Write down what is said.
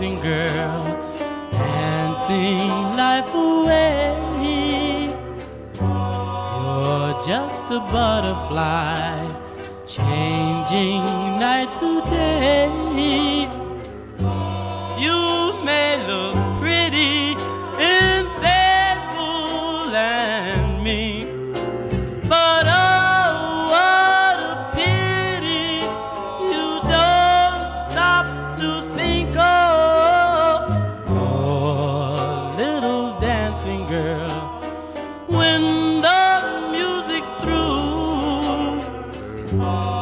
dancing girl, dancing life away. You're just a butterfly, changing night to day. You may look pretty in sable and mink, but oh, what a pity you don't stop to think oh, little dancing girl, when the music's through.